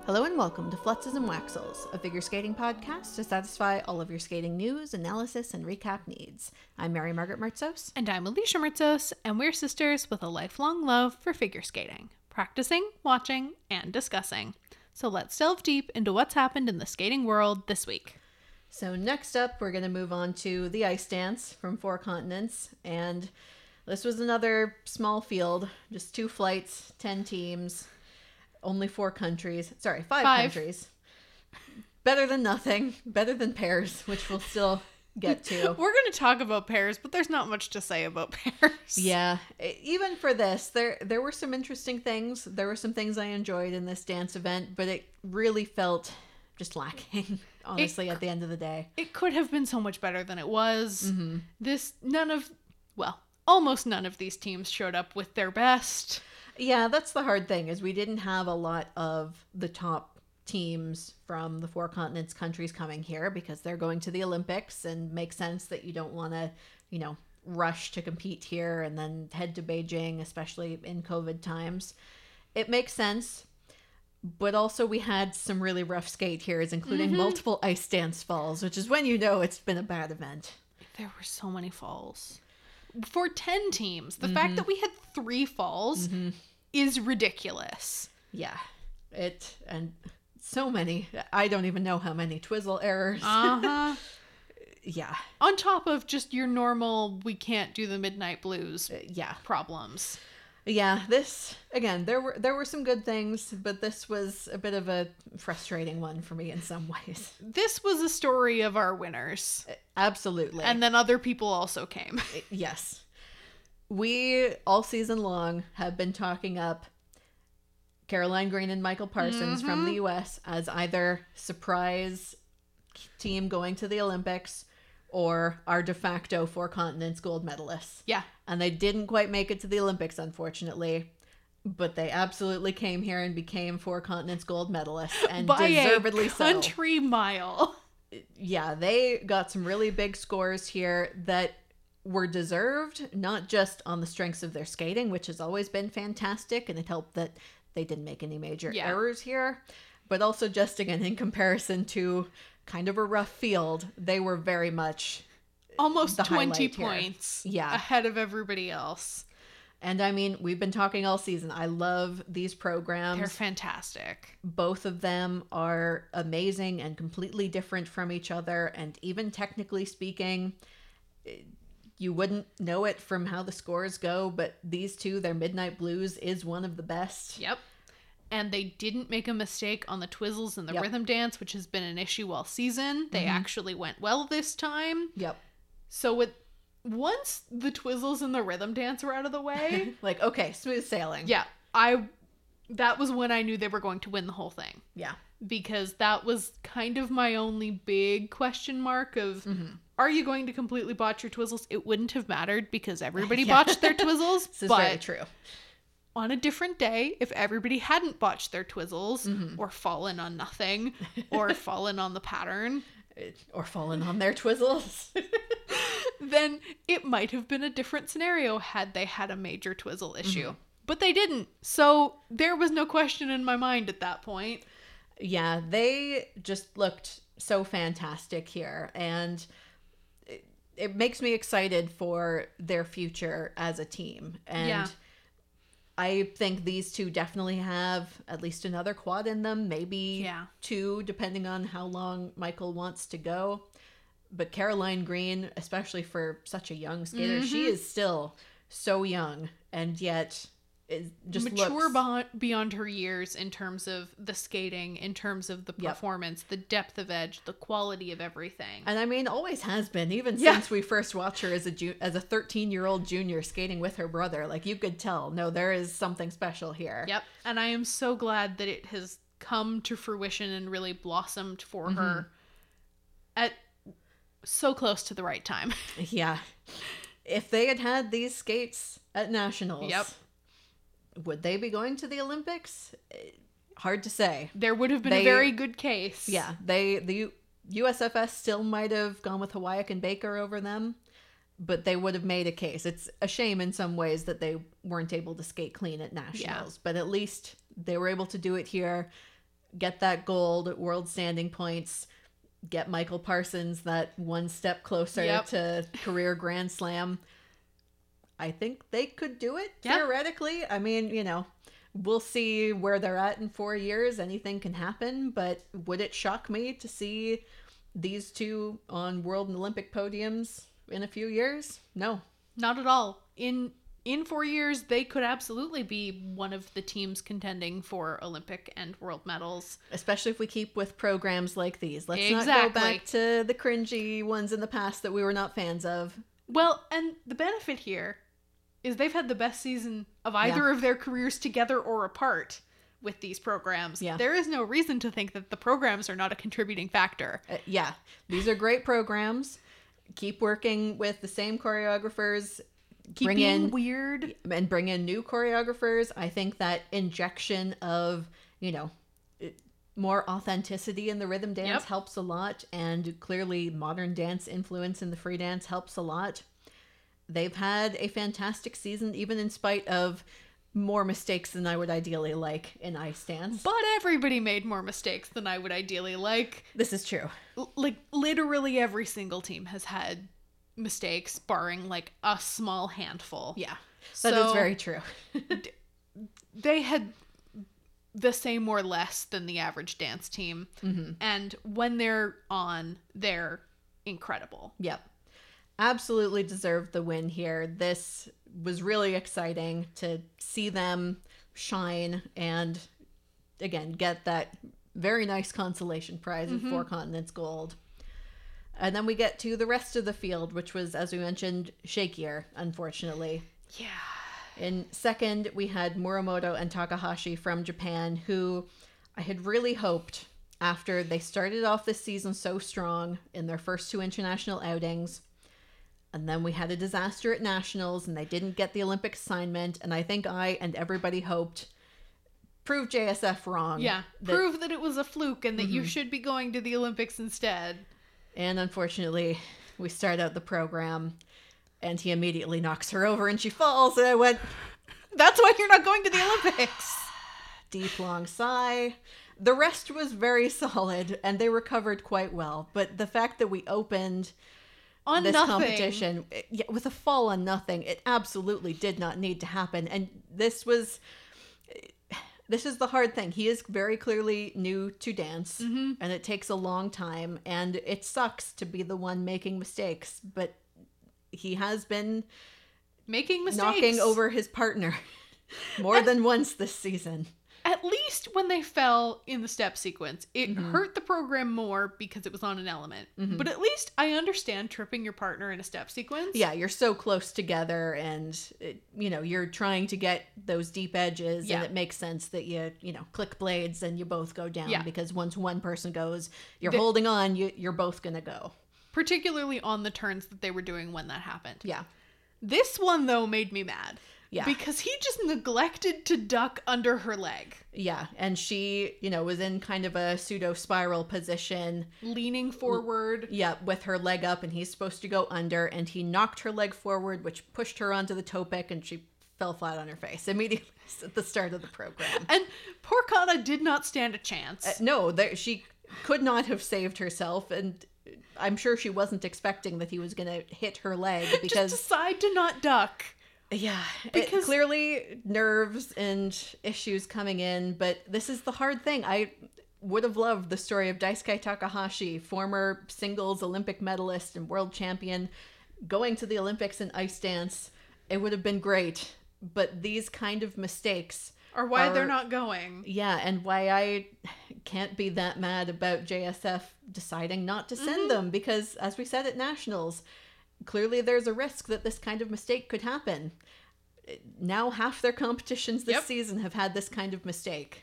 Hello and welcome to Flutzes and Waxels, a figure skating podcast to satisfy all of your skating news, analysis, and recap needs. I'm Mary Margaret Mertzos. And I'm Alicia Mertzos, and we're sisters with a lifelong love for figure skating, practicing, watching, and discussing. So let's delve deep into what's happened in the skating world this week. So next up, we're going to move on to the ice dance from Four Continents, and this was another small field, just 2 flights, 10 teams. Only 4 countries. Sorry, 5 countries. Better than nothing. Better than pairs, which we'll still get to. We're going to talk about pairs, but there's not much to say about pairs. Yeah. Even for this, there were some interesting things. There were some things I enjoyed in this dance event, but it really felt just lacking, honestly, at the end of the day. It could have been so much better than it was. Almost none of these teams showed up with their best. Yeah, that's the hard thing, is we didn't have a lot of the top teams from the 4 continents countries coming here because they're going to the Olympics, and makes sense that you don't want to, rush to compete here and then head to Beijing, especially in COVID times. It makes sense, but also we had some really rough skate heres, including multiple ice dance falls, which is when you know it's been a bad event. There were so many falls. For 10 teams, the fact that we had 3 falls is ridiculous. Yeah. And so many. I don't even know how many twizzle errors. Yeah. On top of just your normal, we can't do the midnight blues problems. Yeah, this, again, there were some good things, but this was a bit of a frustrating one for me in some ways. This was a story of our winners. Absolutely. And then other people also came. Yes. We, all season long, have been talking up Caroline Green and Michael Parsons from the U.S. as either surprise team going to the Olympics or our de facto 4 continents gold medalists. Yeah. And they didn't quite make it to the Olympics, unfortunately. But they absolutely came here and became 4 continents gold medalists. And by deservedly a country mile. Yeah, they got some really big scores here that were deserved, not just on the strengths of their skating, which has always been fantastic. And it helped that they didn't make any major errors here. But also just, again, in comparison to kind of a rough field, they were very much almost 20 points ahead of everybody else. And I mean, we've been talking all season. I love these programs. They're fantastic. Both of them are amazing and completely different from each other. And even technically speaking, you wouldn't know it from how the scores go, but these two, their Midnight Blues is one of the best. Yep. And they didn't make a mistake on the twizzles and the rhythm dance, which has been an issue all season. They actually went well this time. Yep. So once the twizzles and the rhythm dance were out of the way, like, okay, smooth sailing. Yeah. That was when I knew they were going to win the whole thing. Yeah. Because that was kind of my only big question mark of, are you going to completely botch your twizzles? It wouldn't have mattered because everybody botched their twizzles. This is very true. On a different day, if everybody hadn't botched their twizzles or fallen on nothing or fallen on the pattern or fallen on their twizzles, then it might have been a different scenario had they had a major twizzle issue. But they didn't. So there was no question in my mind at that point. Yeah, they just looked so fantastic here. And it makes me excited for their future as a team. And I think these two definitely have at least another quad in them, maybe 2, depending on how long Michael wants to go. But Caroline Green, especially for such a young skater, she is still so young, and yet it just mature beyond her years in terms of the skating, in terms of the performance, the depth of edge, the quality of everything. And I mean, always has been, even since we first watched her as a 13-year-old junior skating with her brother. Like, you could tell, no, there is something special here. Yep. And I am so glad that it has come to fruition and really blossomed for her at so close to the right time. Yeah. If they had had these skates at nationals, would they be going to the Olympics? Hard to say. There would have been a very good case. Yeah. The USFS still might have gone with Hawaii and Baker over them, but they would have made a case. It's a shame in some ways that they weren't able to skate clean at nationals, but at least they were able to do it here. get that gold, world standing points, get Michael Parsons that one step closer to career Grand Slam. I think they could do it, theoretically. I mean, we'll see where they're at in 4 years. Anything can happen, but would it shock me to see these two on world and Olympic podiums in a few years? No. Not at all. In 4 years, they could absolutely be one of the teams contending for Olympic and world medals. Especially if we keep with programs like these. Let's not go back to the cringy ones in the past that we were not fans of. Well, and the benefit here is they've had the best season of either of their careers together or apart with these programs. Yeah. There is no reason to think that the programs are not a contributing factor. These are great programs. Keep working with the same choreographers. Keep being weird. And bring in new choreographers. I think that injection of, more authenticity in the rhythm dance helps a lot. And clearly modern dance influence in the free dance helps a lot. They've had a fantastic season, even in spite of more mistakes than I would ideally like in ice dance. But everybody made more mistakes than I would ideally like. This is true. Literally every single team has had mistakes, barring a small handful. Yeah, that is very true. They had the same or less than the average dance team. Mm-hmm. And when they're on, they're incredible. Yep. Absolutely deserved the win here. This was really exciting to see them shine and, again, get that very nice consolation prize of 4 continents gold. And then we get to the rest of the field, which was, as we mentioned, shakier, unfortunately. Yeah. In second, we had Muramoto and Takahashi from Japan, who I had really hoped, after they started off this season so strong in their first 2 international outings, and then we had a disaster at nationals, and they didn't get the Olympic assignment, and I think I and everybody hoped, prove JSF wrong. Yeah, prove that it was a fluke and that you should be going to the Olympics instead. And unfortunately, we start out the program, and he immediately knocks her over, and she falls, and I went, that's why you're not going to the Olympics. Deep, long sigh. The rest was very solid, and they recovered quite well. But the fact that we opened on this nothing. competition with a fall on nothing, it absolutely did not need to happen. And this is the hard thing. He is very clearly new to dance, and it takes a long time, and it sucks to be the one making mistakes, but he has been making mistakes, knocking over his partner more than once this season. At least when they fell in the step sequence, it hurt the program more because it was on an element. But at least I understand tripping your partner in a step sequence. Yeah, you're so close together, and you're trying to get those deep edges, and it makes sense that you click blades and you both go down, because once one person goes, you're holding on, you're both gonna go. Particularly on the turns that they were doing when that happened. Yeah. This one, though, made me mad. Yeah. Because he just neglected to duck under her leg. Yeah. And she, was in kind of a pseudo spiral position. Leaning forward. Yeah, with her leg up, and he's supposed to go under, and he knocked her leg forward, which pushed her onto the toe pick, and she fell flat on her face immediately at the start of the program. And poor Kana did not stand a chance. No, she could not have saved herself, and I'm sure she wasn't expecting that he was going to hit her leg, because just decide to not duck. Yeah, because clearly nerves and issues coming in, but this is the hard thing. I would have loved the story of Daisuke Takahashi, former singles Olympic medalist and world champion, going to the Olympics in ice dance. It would have been great, but these kind of mistakes are why they're not going. Yeah, and why I can't be that mad about JSF deciding not to send them, because as we said at nationals, clearly there's a risk that this kind of mistake could happen. Now half their competitions this season have had this kind of mistake.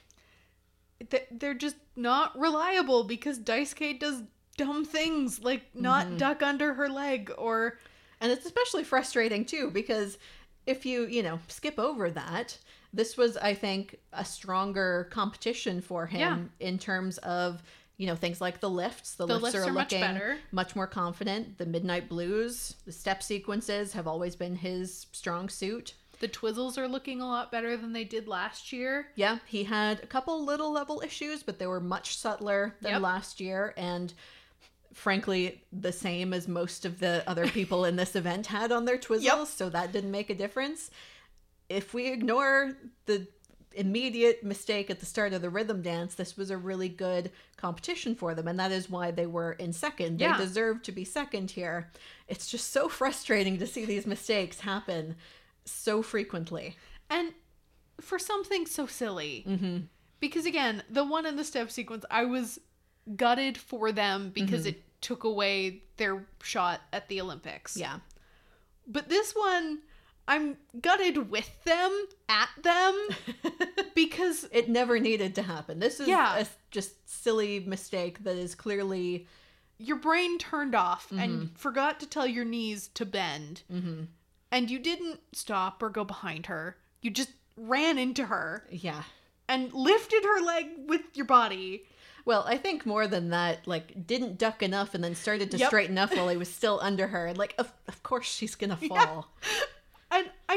They're just not reliable, because Daisuke does dumb things like not duck under her leg, or... And it's especially frustrating too, because if you, skip over that, this was, I think, a stronger competition for him in terms of... things like the lifts. The lifts are looking much better. Much more confident. The Midnight Blues, the step sequences have always been his strong suit. The Twizzles are looking a lot better than they did last year. Yeah, he had a couple little level issues, but they were much subtler than last year, and frankly, the same as most of the other people in this event had on their Twizzles, so that didn't make a difference. If we ignore the immediate mistake at the start of the rhythm dance, this was a really good competition for them, and that is why they were in second. They deserved to be second here. It's just so frustrating to see these mistakes happen so frequently. And for something so silly. Because again, the one in the step sequence, I was gutted for them because it took away their shot at the Olympics. Yeah. But this one, I'm gutted with them, at them, because it never needed to happen. This is a just silly mistake that is clearly... Your brain turned off and forgot to tell your knees to bend. And you didn't stop or go behind her. You just ran into her. Yeah. And lifted her leg with your body. Well, I think more than that, like, didn't duck enough and then started to straighten up while he was still under her. And, like, of course she's gonna fall. Yeah. And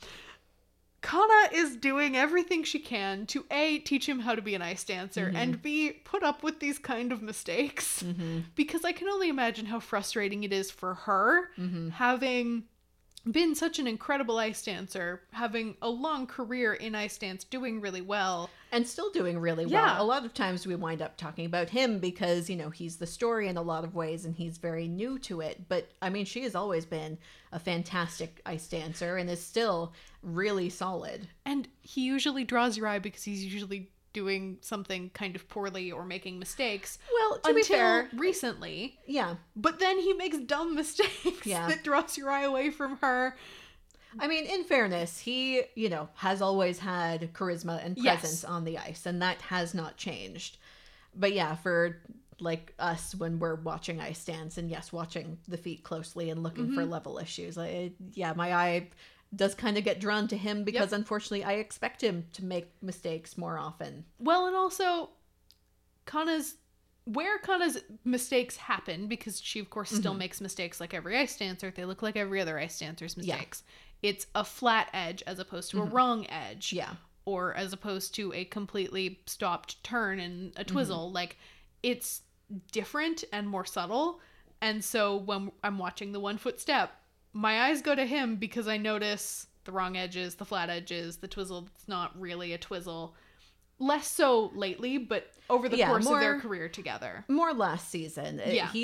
Kana is doing everything she can to A, teach him how to be an ice dancer, and B, put up with these kind of mistakes. Because I can only imagine how frustrating it is for her, having been such an incredible ice dancer, having a long career in ice dance, doing really well. And still doing really well. A lot of times we wind up talking about him because, you know, he's the story in a lot of ways and he's very new to it. But, I mean, she has always been a fantastic ice dancer and is still really solid. And he usually draws your eye because he's usually doing something kind of poorly or making mistakes. Well, to be fair, recently. Yeah. But then he makes dumb mistakes that draws your eye away from her. I mean, in fairness, he, you know, has always had charisma and presence on the ice, and that has not changed. But yeah, for like us when we're watching ice dance and watching the feet closely and looking for level issues, my eye does kind of get drawn to him because unfortunately I expect him to make mistakes more often. Well, and also Kana's mistakes happen, because she of course still makes mistakes like every ice dancer. They look like every other ice dancer's mistakes. It's a flat edge as opposed to a wrong edge. Yeah. Or as opposed to a completely stopped turn in a twizzle. Like, it's different and more subtle. And so when I'm watching the 1 foot step, my eyes go to him because I notice the wrong edges, the flat edges, the twizzle that's not really a twizzle. Less so lately, but over the course of their career together. More last season.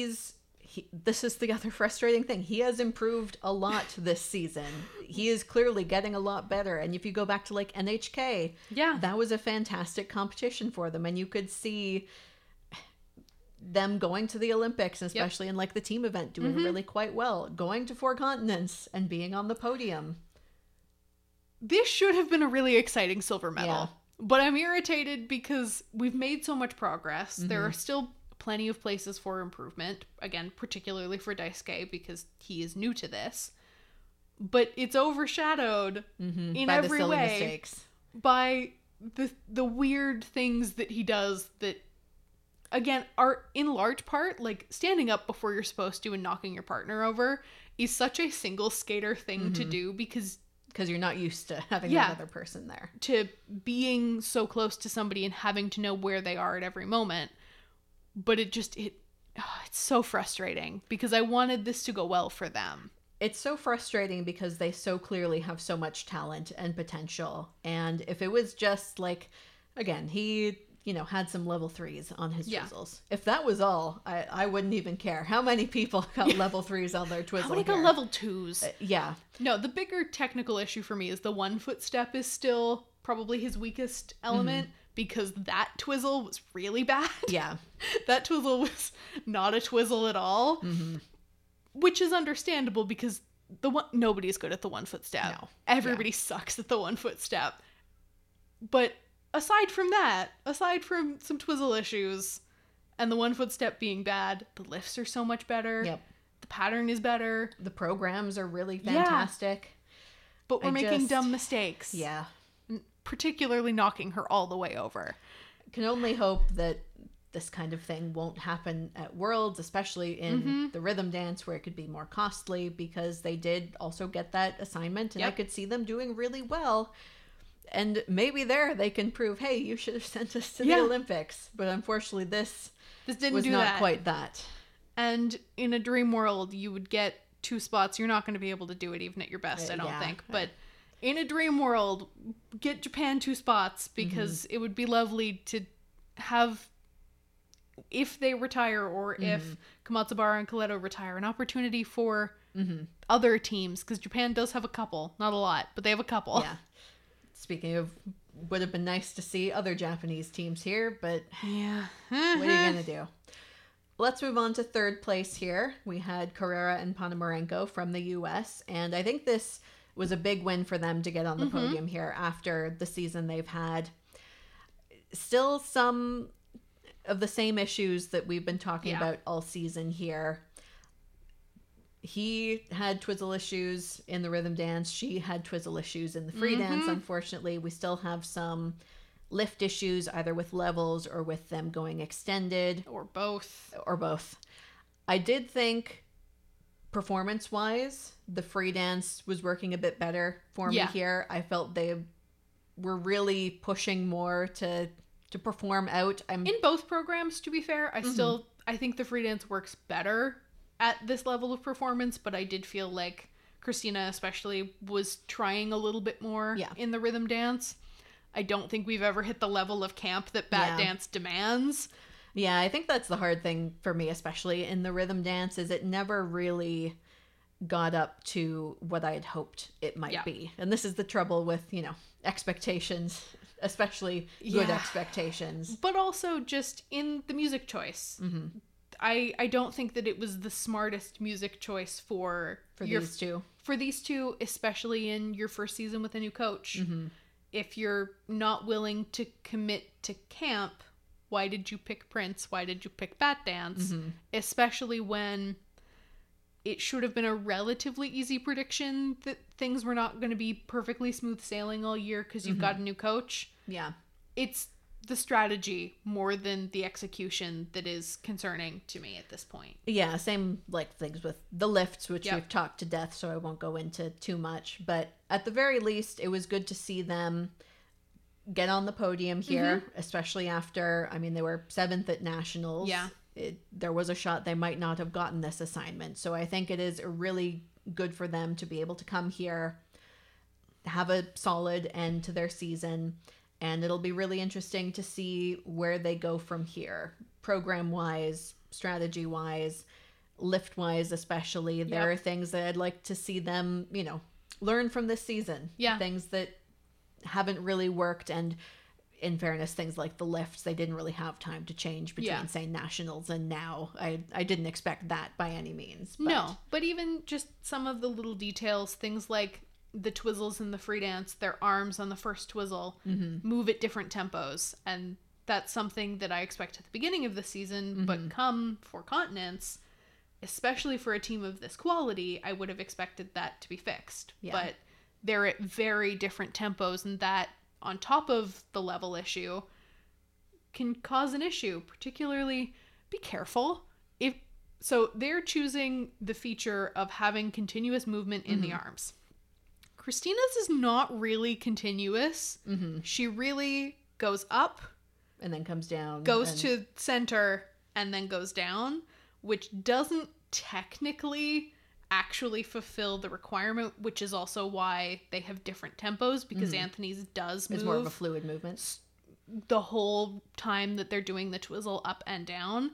This is the other frustrating thing. He has improved a lot this season. He is clearly getting a lot better. And if you go back to like NHK, that was a fantastic competition for them. And you could see them going to the Olympics, especially in like the team event, doing really quite well, going to 4 continents and being on the podium. This should have been a really exciting silver medal, but I'm irritated because we've made so much progress. There are still plenty of places for improvement, again, particularly for Daisuke because he is new to this, but it's overshadowed in by every the silly way mistakes. By the weird things that he does that, again, are in large part, like, standing up before you're supposed to and knocking your partner over is such a single skater thing to do because you're not used to having another person there. To being so close to somebody and having to know where they are at every moment. But it's so frustrating because I wanted this to go well for them. It's so frustrating because they so clearly have so much talent and potential. And if it was just like, again, he, you know, had some level 3s on his twizzles. If that was all, I wouldn't even care. How many people got level 3s on their twizzle? How many got level 2s? No, the bigger technical issue for me is the 1 foot step is still probably his weakest element because that twizzle was really bad. Yeah. That twizzle was not a twizzle at all. Which is understandable because nobody's good at the 1 foot step. No. Everybody sucks at the 1 foot step. But aside from that, aside from some twizzle issues and the 1 foot step being bad, the lifts are so much better. Yep. The pattern is better. The programs are really fantastic. But we're making dumb mistakes. Yeah. Particularly knocking her all the way over. Can only hope that this kind of thing won't happen at Worlds, especially in the rhythm dance where it could be more costly, because they did also get that assignment, and I could see them doing really well. And maybe there they can prove, hey, you should have sent us to the Olympics. But unfortunately, this was not quite that. And in a dream world, you would get 2 spots. You're not going to be able to do it even at your best, I don't think. But in a dream world, get Japan 2 spots, because it would be lovely to have, if they retire or if Komatsubara and Koleto retire, an opportunity for other teams, because Japan does have a couple. Not a lot, but they have a couple. Yeah. Speaking of, would have been nice to see other Japanese teams here, but what are you going to do? Let's move on to third place here. We had Carrera and Ponomarenko from the U.S., and I think this was a big win for them to get on the podium here after the season they've had. Still some of the same issues that we've been talking about all season here. He had twizzle issues in the rhythm dance. She had twizzle issues in the free dance. Unfortunately, we still have some lift issues, either with levels or with them going extended. Or both. I did think, performance-wise, the free dance was working a bit better for me here. I felt they were really pushing more to perform out. In both programs, to be fair, I think the free dance works better at this level of performance, but I did feel like Christina especially was trying a little bit more in the rhythm dance. I don't think we've ever hit the level of camp that bat dance demands. Yeah, I think that's the hard thing for me, especially in the rhythm dance, is it never really got up to what I had hoped it might be. And this is the trouble with, expectations, especially good expectations. But also just in the music choice. I don't think that it was the smartest music choice for these two. For these two, especially in your first season with a new coach. If you're not willing to commit to camp, why did you pick Prince? Why did you pick Bat Dance? Especially when it should have been a relatively easy prediction that things were not going to be perfectly smooth sailing all year because you've got a new coach. Yeah. It's the strategy more than the execution that is concerning to me at this point. Yeah, same like things with the lifts, which we've talked to death, so I won't go into too much. But at the very least, it was good to see them get on the podium here, especially after, they were 7th at Nationals. Yeah. There was a shot they might not have gotten this assignment. So I think it is really good for them to be able to come here, have a solid end to their season, and it'll be really interesting to see where they go from here. Program-wise, strategy-wise, lift-wise especially. There are things that I'd like to see them, learn from this season. Yeah. Things that haven't really worked, and in fairness, things like the lifts, they didn't really have time to change between, say, Nationals and now. I didn't expect that by any means. But even just some of the little details, things like the twizzles in the free dance, their arms on the first twizzle move at different tempos, and that's something that I expect at the beginning of the season, but come for continents, especially for a team of this quality, I would have expected that to be fixed. But they're at very different tempos, and that, on top of the level issue, can cause an issue. Particularly, be careful. So they're choosing the feature of having continuous movement in the arms. Christina's is not really continuous. She really goes up. And then comes down. Goes to center and then goes down, which doesn't technically actually fulfill the requirement, which is also why they have different tempos, because Anthony's does move. It's more of a fluid movement. The whole time that they're doing the twizzle up and down.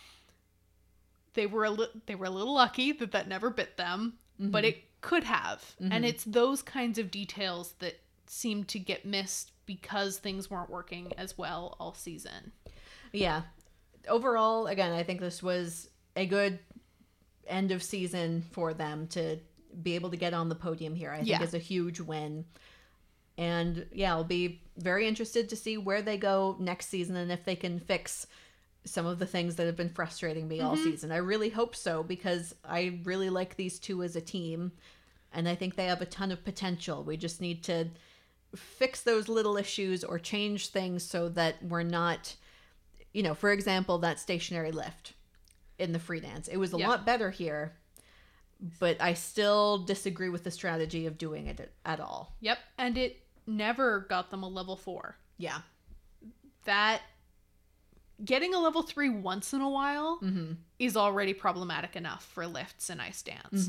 They were a little lucky that never bit them, but it could have. And it's those kinds of details that seem to get missed because things weren't working as well all season. Yeah. Overall, again, I think this was a good end of season for them to be able to get on the podium here. I think is a huge win. And I'll be very interested to see where they go next season and if they can fix some of the things that have been frustrating me all season. I really hope so, because I really like these two as a team, and I think they have a ton of potential. We just need to fix those little issues or change things so that we're not, for example, that stationary lift in the free dance. It was a lot better here, but I still disagree with the strategy of doing it at all. Yep. And it never got them a level 4. Yeah. That getting a level 3 once in a while is already problematic enough for lifts and ice dance.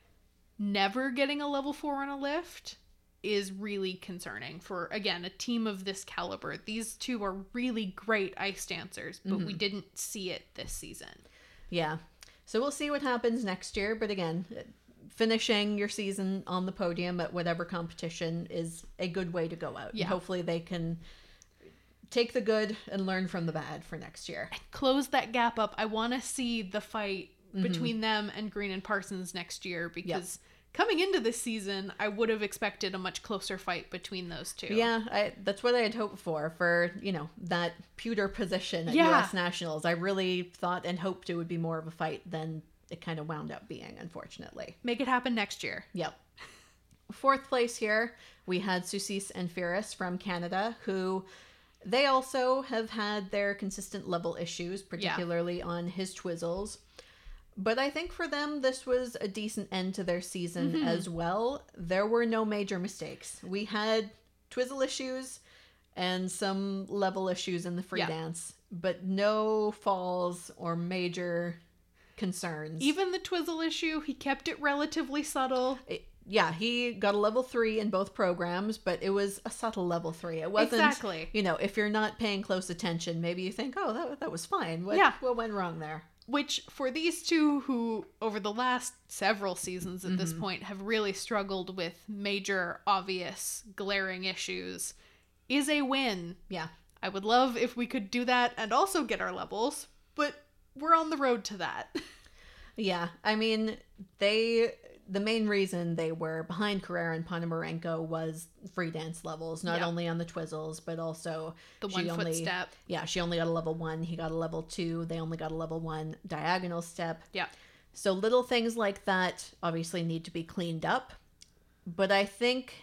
Never getting a level 4 on a lift is really concerning for, again, a team of this caliber. These two are really great ice dancers, but we didn't see it this season. Yeah. So we'll see what happens next year. But again, finishing your season on the podium at whatever competition is a good way to go out. Yeah. And hopefully they can take the good and learn from the bad for next year. And close that gap up. I want to see the fight between them and Green and Parsons next year, because coming into this season, I would have expected a much closer fight between those two. Yeah, that's what I had hoped for, that pewter position at U.S. Nationals. I really thought and hoped it would be more of a fight than it kind of wound up being, unfortunately. Make it happen next year. Yep. 4th place here, we had Susis and Firas from Canada, who they also have had their consistent level issues, particularly on his twizzles. But I think for them, this was a decent end to their season as well. There were no major mistakes. We had twizzle issues and some level issues in the free dance, but no falls or major concerns. Even the twizzle issue, he kept it relatively subtle. He got a level 3 in both programs, but it was a subtle level 3. It wasn't, exactly. If you're not paying close attention, maybe you think, oh, that was fine. What went wrong there? Which, for these two who, over the last several seasons at this point, have really struggled with major, obvious, glaring issues, is a win. Yeah. I would love if we could do that and also get our levels, but we're on the road to that. Yeah. I mean, the main reason they were behind Carrera and Ponomarenko was free dance levels, not only on the twizzles, but also the 1 foot step. Yeah, she only got a level 1. He got a level 2. They only got a level 1 diagonal step. Yeah. So little things like that obviously need to be cleaned up. But I think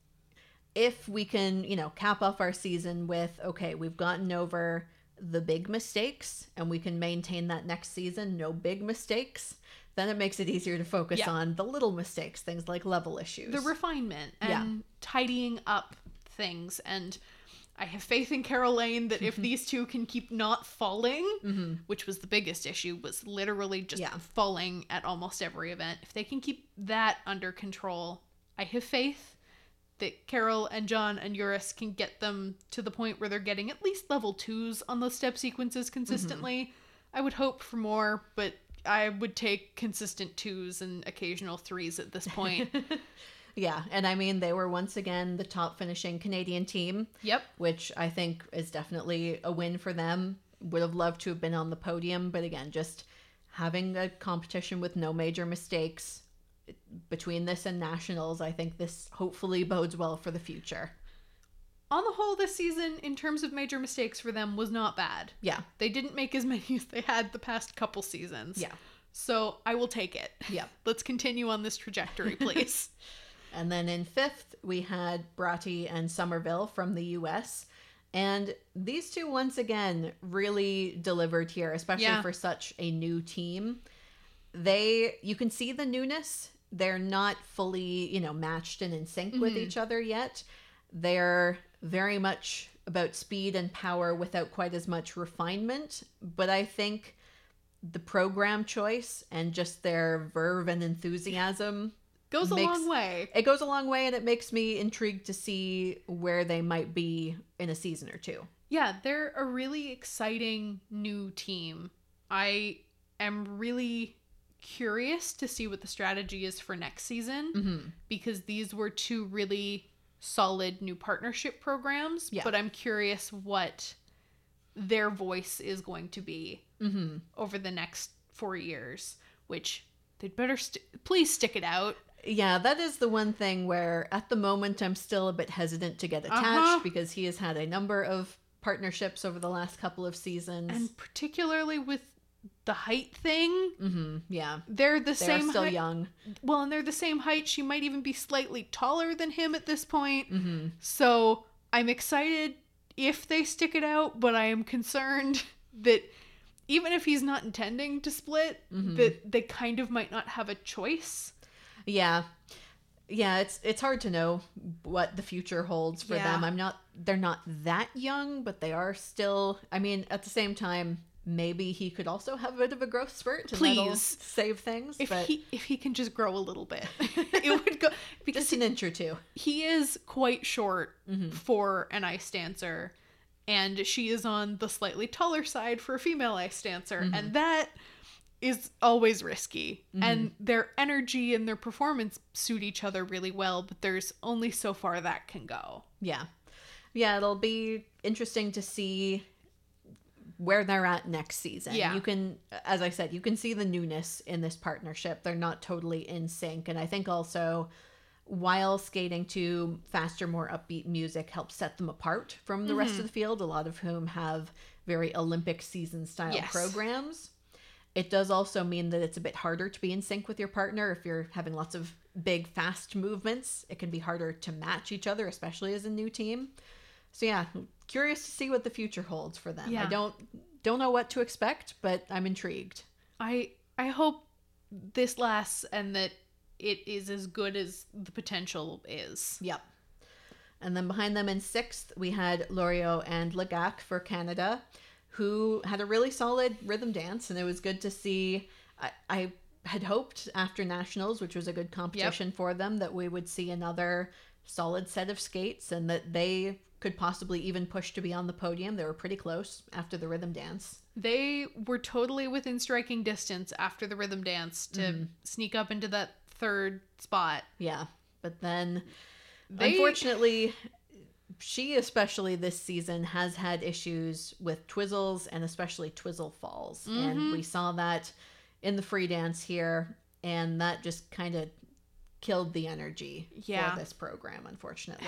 if we can, cap off our season with, okay, we've gotten over the big mistakes and we can maintain that next season, no big mistakes, then it makes it easier to focus on the little mistakes, things like level issues. The refinement and tidying up things. And I have faith in Carol Lane that if these two can keep not falling, which was the biggest issue, was literally just falling at almost every event. If they can keep that under control, I have faith that Carol and John and Juris can get them to the point where they're getting at least level 2s on those step sequences consistently. I would hope for more, but I would take consistent 2s and occasional 3s at this point. Yeah, and I mean, they were once again the top finishing Canadian team. Yep. Which I think is definitely a win for them. Would have loved to have been on the podium, but again, just having a competition with no major mistakes between this and Nationals, I think this hopefully bodes well for the future. On the whole, this season, in terms of major mistakes for them, was not bad. Yeah. They didn't make as many as they had the past couple seasons. Yeah. So I will take it. Yeah. Let's continue on this trajectory, please. And then in 5th, we had Bratti and Somerville from the U.S. And these two, once again, really delivered here, especially for such a new team. You can see the newness. They're not fully, matched and in sync with each other yet. They're very much about speed and power without quite as much refinement. But I think the program choice and just their verve and enthusiasm goes a long way. It goes a long way, and it makes me intrigued to see where they might be in a season or two. Yeah, they're a really exciting new team. I am really curious to see what the strategy is for next season, because these were two really solid new partnership programs, but I'm curious what their voice is going to be over the next 4 years, which they'd better please stick it out. Yeah, that is the one thing where at the moment I'm still a bit hesitant to get attached because he has had a number of partnerships over the last couple of seasons. And particularly with the height thing. Yeah. They're still height. Young. Well, and they're the same height. She might even be slightly taller than him at this point. So I'm excited if they stick it out, but I am concerned that even if he's not intending to split, that they kind of might not have a choice. Yeah. Yeah, it's hard to know what the future holds for them. They're not that young, but they are still, I mean, at the same time, maybe he could also have a bit of a growth spurt and that'll save things. If he can just grow a little bit, it would go, because just an inch or two. He is quite short for an ice dancer, and she is on the slightly taller side for a female ice dancer, and that is always risky. And their energy and their performance suit each other really well, but there's only so far that can go. Yeah, it'll be interesting to see where they're at next season. You can, as I said, you can see the newness in this partnership. They're not totally in sync, and I think also while skating to faster, more upbeat music helps set them apart from the rest of the field, a lot of whom have very Olympic season style programs. It does also mean that it's a bit harder to be in sync with your partner. If you're having lots of big, fast movements, it can be harder to match each other, especially as a new team. So yeah, curious to see what the future holds for them. I don't know what to expect, but I'm intrigued. I hope this lasts and that it is as good as the potential is. Yep. And then behind them in 6th, we had Loriot and Lagac for Canada, who had a really solid rhythm dance, and it was good to see. I had hoped after Nationals, which was a good competition for them, that we would see another solid set of skates and that they could possibly even push to be on the podium. They were pretty close after the rhythm dance. They were totally within striking distance after the rhythm dance to sneak up into that 3rd spot. Yeah, but then unfortunately, she especially this season has had issues with twizzles and especially twizzle falls. And we saw that in the free dance here, and that just kind of killed the energy for this program, unfortunately.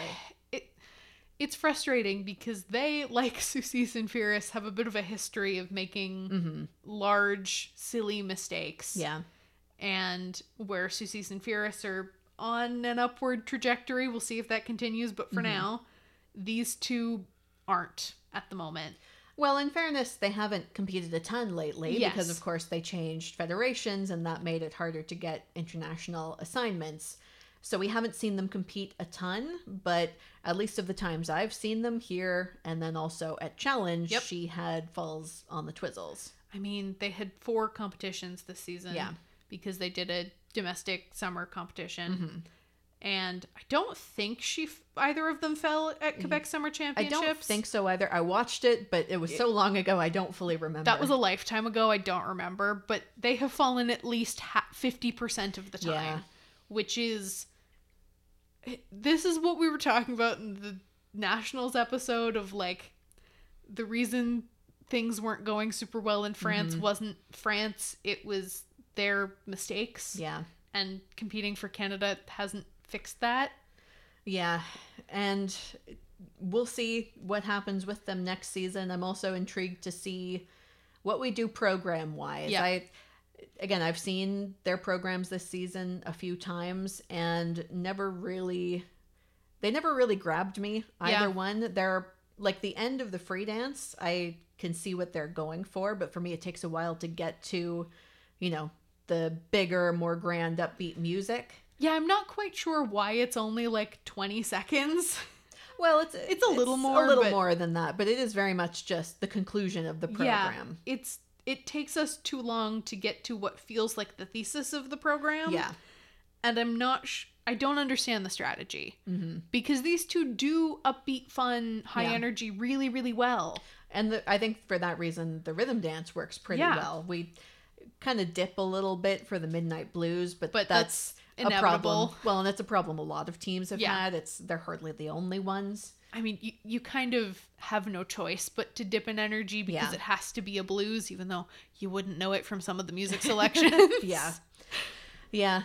It's frustrating because they, like Susis and Furious, have a bit of a history of making large, silly mistakes. Yeah. And where Susis and Furious are on an upward trajectory, we'll see if that continues. But for now, these two aren't at the moment. Well, in fairness, they haven't competed a ton lately because, of course, they changed federations and that made it harder to get international assignments. So we haven't seen them compete a ton, but at least of the times I've seen them here and then also at Challenge, she had falls on the twizzles. I mean, they had 4 competitions this season because they did a domestic summer competition. And I don't think either of them fell at Quebec Summer Championships. I don't think so either. I watched it, but it was so long ago, I don't fully remember. That was a lifetime ago. I don't remember. But they have fallen at least 50% of the time, which is... This is what we were talking about in the Nationals episode of, like, the reason things weren't going super well in France wasn't France. It was their mistakes. Yeah. And competing for Canada hasn't fixed that. Yeah, and we'll see what happens with them next season. I'm also intrigued to see what we do program-wise. Yeah. I've seen their programs this season a few times and they never really grabbed me, either one. They're like the end of the free dance. I can see what they're going for, but for me, it takes a while to get to, the bigger, more grand, upbeat music. Yeah, I'm not quite sure why it's only like 20 seconds. Well, it's a little more than that, but it is very much just the conclusion of the program. Yeah, it takes us too long to get to what feels like the thesis of the program. Yeah. And I don't understand the strategy. Because these two do upbeat, fun, high energy really, really well. And I think for that reason, the rhythm dance works pretty well. We kind of dip a little bit for the Midnight Blues, but that's inevitable. A problem. Well, and that's a problem a lot of teams have had. They're hardly the only ones. I mean, you kind of have no choice but to dip in energy because it has to be a blues, even though you wouldn't know it from some of the music selections. Yeah.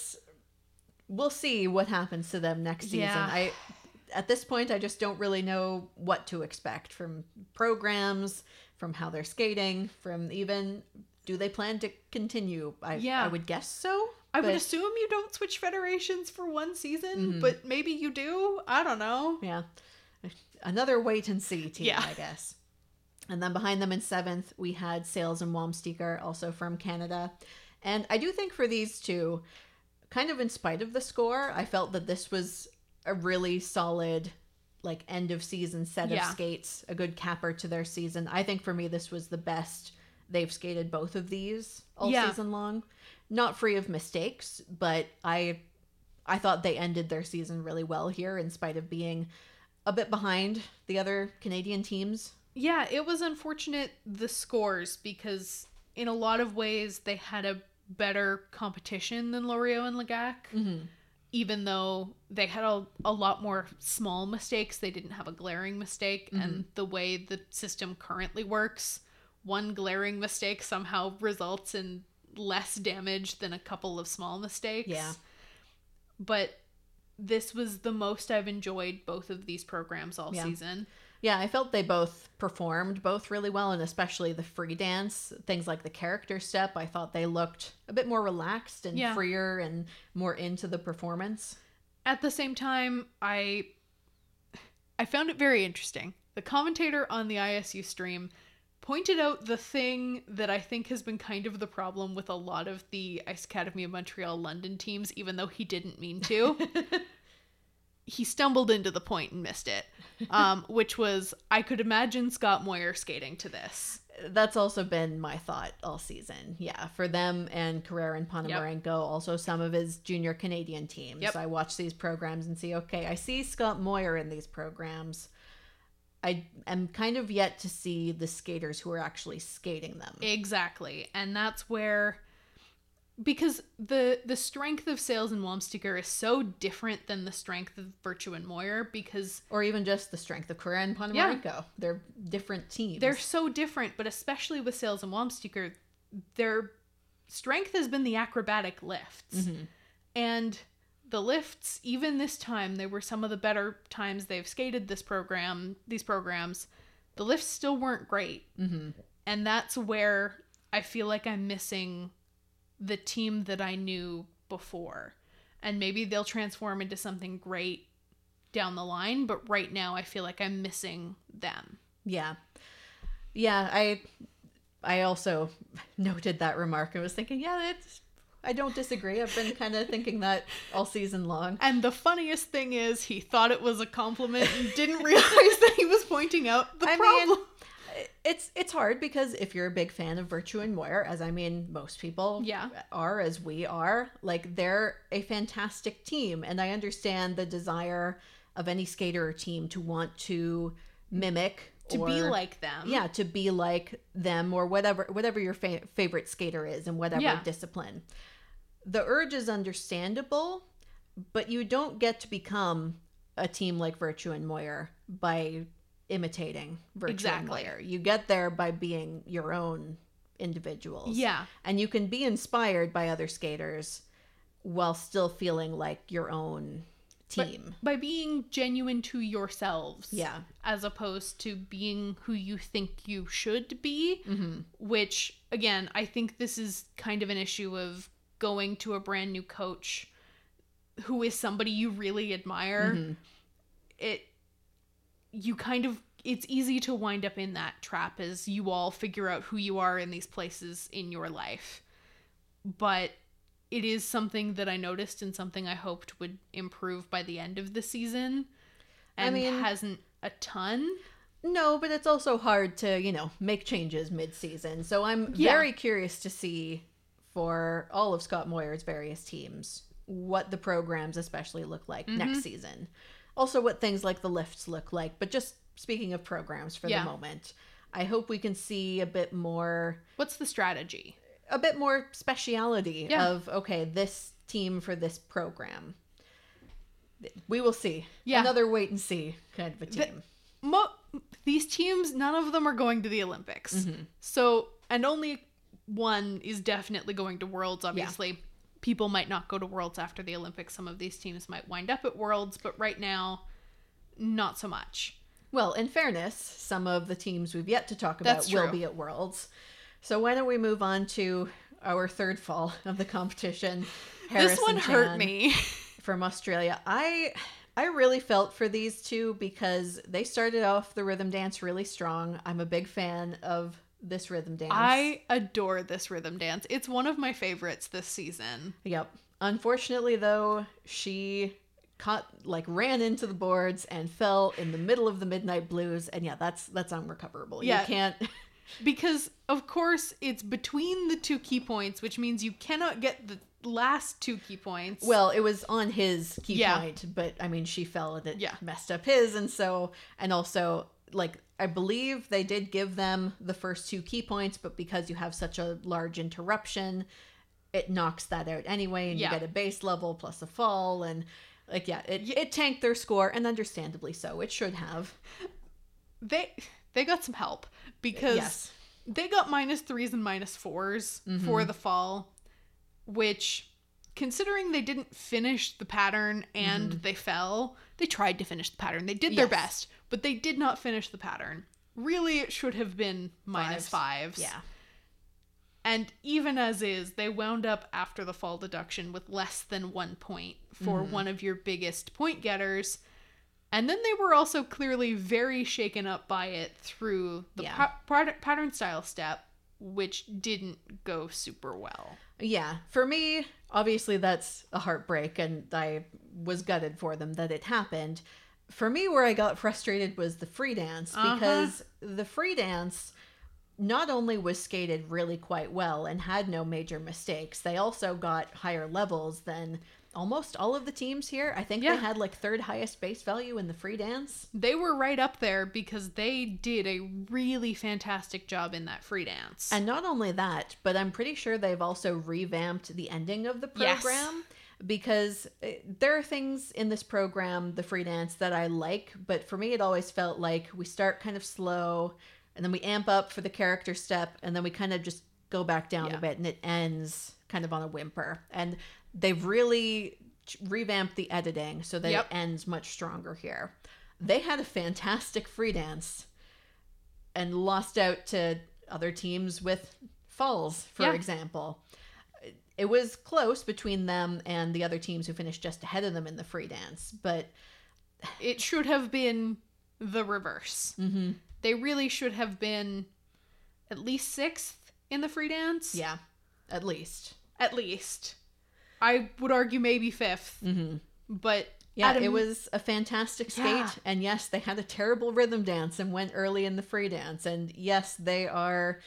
We'll see what happens to them next season. At this point, I just don't really know what to expect from programs, from how they're skating, from even, do they plan to continue? I would guess so. I would assume you don't switch federations for one season, but maybe you do. I don't know. Yeah. Another wait and see team, I guess. And then behind them in 7th, we had Sales and Wamsteker, also from Canada. And I do think for these two, kind of in spite of the score, I felt that this was a really solid like end of season set of skates, a good capper to their season. I think for me this was the best they've skated both of these all season long. Not free of mistakes, but I thought they ended their season really well here in spite of being a bit behind the other Canadian teams. Yeah, it was unfortunate, the scores, because in a lot of ways they had a better competition than Loriot and Legac. Mm-hmm. Even though they had a lot more small mistakes, they didn't have a glaring mistake. Mm-hmm. And the way the system currently works, one glaring mistake somehow results in less damage than a couple of small mistakes. Yeah. But this was the most I've enjoyed both of these programs all season. Yeah, I felt they both performed both really well, and especially the free dance, things like the character step, I thought they looked a bit more relaxed and freer and more into the performance. At the same time, I found it very interesting. The commentator on the ISU stream pointed out the thing that I think has been kind of the problem with a lot of the Ice Academy of Montreal London teams, even though he didn't mean to. He stumbled into the point and missed it, which was, I could imagine Scott Moir skating to this. That's also been my thought all season. Yeah, for them and Carrera and Ponomarenko, also some of his junior Canadian teams. I watch these programs and see, okay, I see Scott Moir in these programs. I am kind of yet to see the skaters who are actually skating them. Exactly. And that's where... Because the strength of Sales and Wamsteker is so different than the strength of Virtue and Moir, because... Or even just the strength of Carrera and Ponomarenko. Yeah. They're different teams. They're so different, but especially with Sales and Wamsteker, their strength has been the acrobatic lifts. Mm-hmm. And the lifts, even this time, they were some of the better times they've skated these programs. The lifts still weren't great. Mm-hmm. And that's where I feel like I'm missing the team that I knew before. And maybe they'll transform into something great down the line, but right now I feel like I'm missing them. Yeah. I also noted that remark. I was thinking, I don't disagree. I've been kind of thinking that all season long. And the funniest thing is he thought it was a compliment and didn't realize that he was pointing out the problem. It's hard because if you're a big fan of Virtue and Moir, as I mean most people are, as we are, like they're a fantastic team, and I understand the desire of any skater or team to want to mimic be like them. Yeah, to be like them, or whatever your favorite skater is in whatever discipline. The urge is understandable, but you don't get to become a team like Virtue and Moir by imitating Virtue and Moir. You get there by being your own individuals. Yeah. And you can be inspired by other skaters while still feeling like your own team. But by being genuine to yourselves. Yeah. As opposed to being who you think you should be. Mm-hmm. Which, again, I think this is kind of an issue of going to a brand new coach who is somebody you really admire. Mm-hmm. It's easy to wind up in that trap as you all figure out who you are in these places in your life. But it is something that I noticed and something I hoped would improve by the end of the season. And hasn't a ton. No, but it's also hard to, make changes mid-season. So I'm very curious to see for all of Scott Moir's various teams what the programs especially look like next season. Also what things like the lifts look like. But just speaking of programs for the moment, I hope we can see a bit more... What's the strategy? A bit more speciality of, okay, this team for this program. We will see. Yeah. Another wait and see kind of a team. These teams, none of them are going to the Olympics. Mm-hmm. So, and only one is definitely going to Worlds, obviously. Yeah. People might not go to Worlds after the Olympics. Some of these teams might wind up at Worlds, but right now, not so much. Well, in fairness, some of the teams we've yet to talk about will be at Worlds. So why don't we move on to our third fall of the competition? This one hurt me. From Australia. I I really felt for these two because they started off the rhythm dance really strong. I'm a big fan of this rhythm dance. I adore this rhythm dance. It's one of my favorites this season. Yep. Unfortunately, though, she ran into the boards and fell in the middle of the Midnight Blues. And yeah, that's unrecoverable. Yeah. You can't... Because, of course, it's between the 2 key points, which means you cannot get the last 2 key points. Well, it was on his key point, but I mean, she fell and it messed up his. And also, I believe they did give them the first 2 key points, but because you have such a large interruption, it knocks that out anyway, and you get a base level plus a fall, and it tanked their score, and understandably so. It should have. They got some help because they got -3s and -4s for the fall, which, considering they didn't finish the pattern and they fell, they tried to finish the pattern. They did their best, but they did not finish the pattern. Really, it should have been -5s. Yeah. And even as is, they wound up after the fall deduction with less than 1 point for one of your biggest point getters. And then they were also clearly very shaken up by it through the pattern style step, which didn't go super well. Yeah. For me, obviously that's a heartbreak, and I was gutted for them that it happened. For me, where I got frustrated was the free dance, because the free dance not only was skated really quite well and had no major mistakes, they also got higher levels than almost all of the teams here. I think they had 3rd highest base value in the free dance. They were right up there because they did a really fantastic job in that free dance. And not only that, but I'm pretty sure they've also revamped the ending of the program. Because there are things in this program, the free dance, that I like, but for me it always felt like we start kind of slow, and then we amp up for the character step, and then we kind of just go back down a bit, and it ends kind of on a whimper. And they've really revamped the editing so that it ends much stronger here. They had a fantastic free dance and lost out to other teams with falls, for example. It was close between them and the other teams who finished just ahead of them in the free dance, but it should have been the reverse. They really should have been at least 6th in the free dance. Yeah, at least. At least. I would argue maybe 5th. But yeah, it was a fantastic skate. And yes, they had a terrible rhythm dance and went early in the free dance. And yes, they are,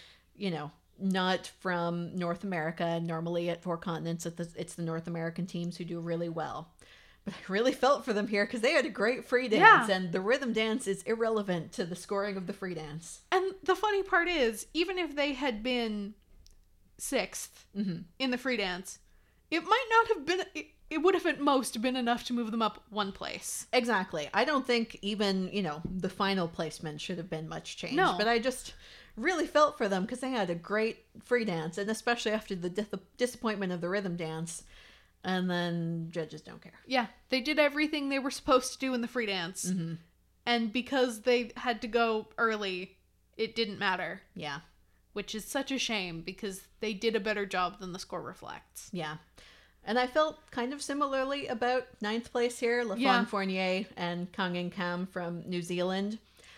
not from North America. Normally at Four Continents, it's the North American teams who do really well. But I really felt for them here because they had a great free dance, and the rhythm dance is irrelevant to the scoring of the free dance. And the funny part is, even if they had been 6th in the free dance, it might not have been... It would have at most been enough to move them up 1 place. Exactly. I don't think even, the final placement should have been much changed. No. But I just really felt for them because they had a great free dance, and especially after the disappointment of the rhythm dance. And then judges don't care. Yeah, they did everything they were supposed to do in the free dance. And because they had to go early, it didn't matter. Yeah. Which is such a shame because they did a better job than the score reflects. Yeah. And I felt kind of similarly about 9th place here, Lafon Fournier and Kangin Kam from New Zealand.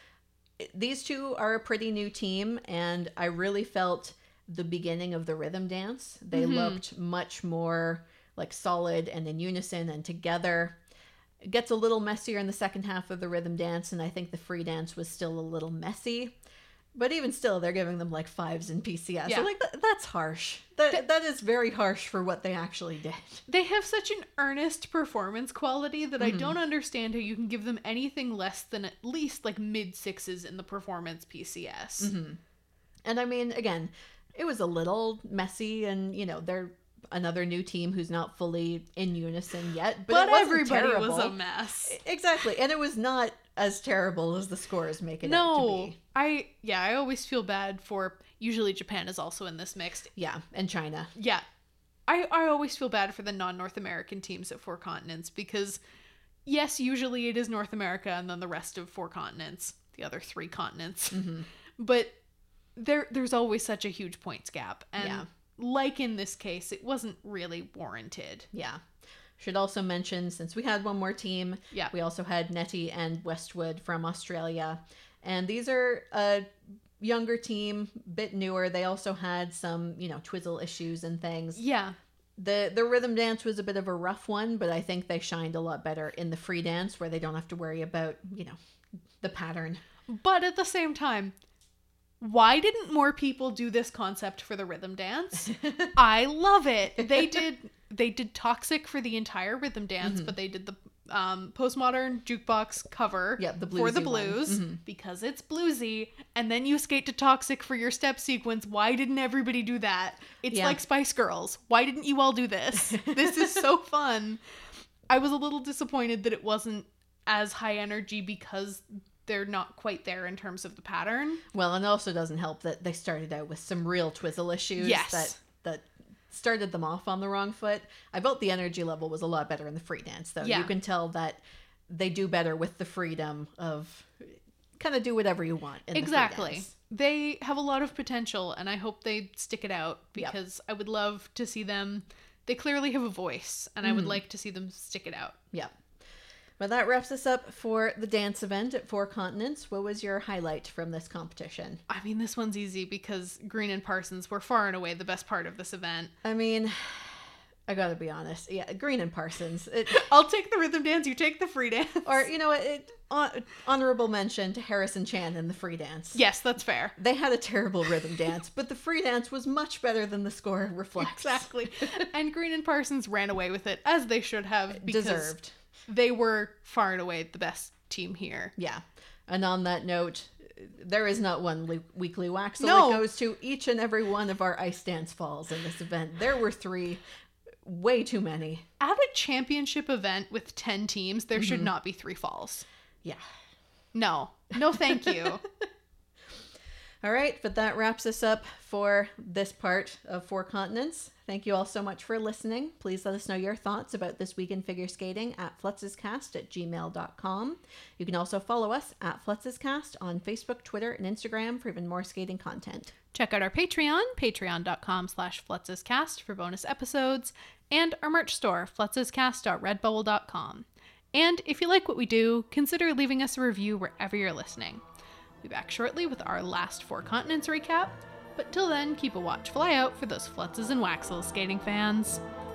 These two are a pretty new team, and I really felt the beginning of the rhythm dance. They looked much more solid and in unison and together. It gets a little messier in the second half of the rhythm dance, and I think the free dance was still a little messy. But even still, they're giving them 5s in PCS. Yeah. So that's harsh. That is very harsh for what they actually did. They have such an earnest performance quality that I don't understand how you can give them anything less than at least mid-6s in the performance PCS. And I mean, again, it was a little messy, and they're another new team who's not fully in unison yet. But everybody was a mess. Exactly. And it was not as terrible as the scores make it out to be. I always feel bad for... Usually Japan is also in this mix. Yeah, and China. Yeah. I always feel bad for the non-North American teams at Four Continents because, yes, usually it is North America and then the rest of Four Continents, the other 3 continents. But there's always such a huge points gap. And like in this case, it wasn't really warranted. Yeah. should also mention, since we had one more team, we also had Nettie and Westwood from Australia. And these are a younger team, bit newer. They also had some, twizzle issues and things. Yeah. The rhythm dance was a bit of a rough one, but I think they shined a lot better in the free dance where they don't have to worry about, the pattern. But at the same time, why didn't more people do this concept for the rhythm dance? I love it. They did Toxic for the entire rhythm dance, but they did the postmodern jukebox cover for the blues because it's bluesy, and then you skate to Toxic for your step sequence. Why didn't everybody do that? It's like Spice Girls. Why didn't you all do this? This is so fun. I was a little disappointed that it wasn't as high energy because they're not quite there in terms of the pattern. Well, and it also doesn't help that they started out with some real twizzle issues that started them off on the wrong foot. I felt the energy level was a lot better in the free dance, though. You can tell that they do better with the freedom of kind of do whatever you want in the free dance. They have a lot of potential, and I hope they stick it out because I would love to see them. They clearly have a voice, and I would like to see them stick it out. Yeah. Well, that wraps us up for the dance event at Four Continents. What was your highlight from this competition? I mean, this one's easy because Green and Parsons were far and away the best part of this event. I mean, I gotta be honest. Yeah, Green and Parsons. I'll take the rhythm dance, you take the free dance. Or, honorable mention to Harrison Chan in the free dance. Yes, that's fair. They had a terrible rhythm dance, but the free dance was much better than the score reflects. Exactly. And Green and Parsons ran away with it, as they should have. Deserved. They were far and away the best team here. Yeah. And on that note, there is not one weekly waxel. No. It goes to each and every one of our ice dance falls in this event. There were 3. Way too many. At a championship event with 10 teams, there should not be 3 falls. Yeah. No, thank you. All right, but that wraps us up for this part of Four Continents. Thank you all so much for listening. Please let us know your thoughts about This Week in Figure Skating at flutzescast@gmail.com. You can also follow us at Flutzescast on Facebook, Twitter, and Instagram for even more skating content. Check out our Patreon, patreon.com/flutzescast for bonus episodes, and our merch store, flutzescast.redbubble.com. And if you like what we do, consider leaving us a review wherever you're listening. We'll be back shortly with our last Four Continents recap, but till then, keep a watchful eye out for those Flutzes and Waxels skating fans.